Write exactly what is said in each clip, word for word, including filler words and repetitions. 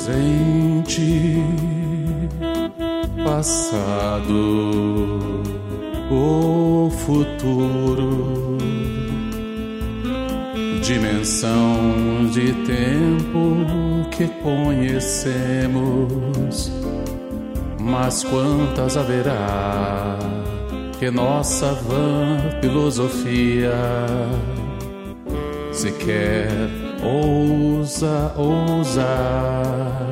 presente, passado ou futuro, dimensão de tempo que conhecemos, mas quantas haverá que nossa vã filosofia sequer ousa ousar.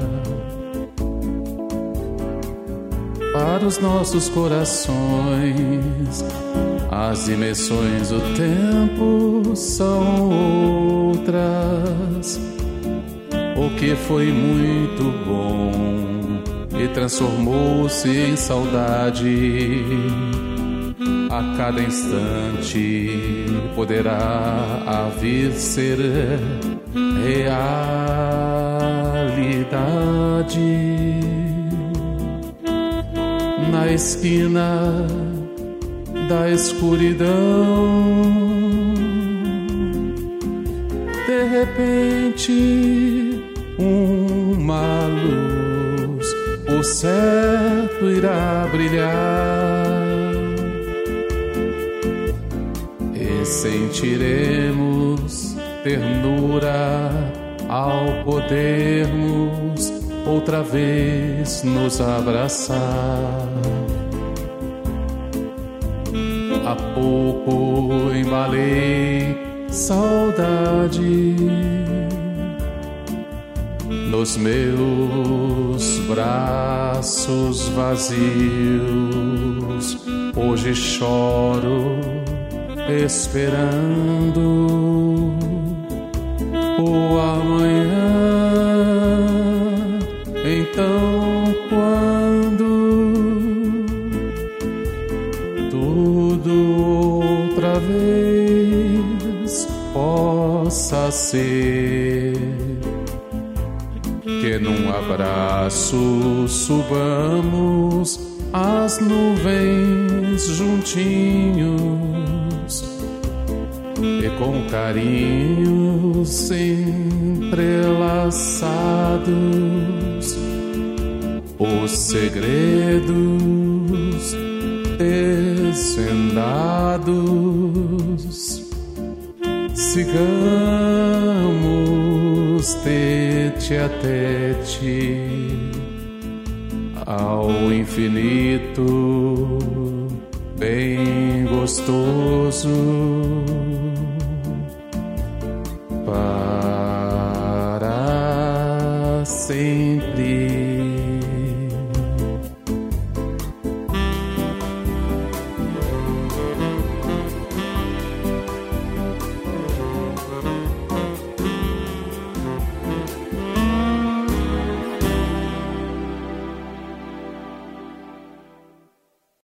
Para os nossos corações, as dimensões do tempo são outras. O que foi muito bom e transformou-se em saudade, a cada instante poderá vir ser realidade. Na esquina da escuridão, de repente uma luz por certo irá brilhar, e sentiremos ternura ao podermos outra vez nos abraçar. Há pouco embalei saudade nos meus braços vazios. Hoje choro esperando o amanhã. Então, quando tudo outra vez possa ser, que num abraço subamos as nuvens juntinhos, e com carinhos entrelaçados os segredos desvendados, sigamos tete a tete ao infinito bem gostoso, para sempre.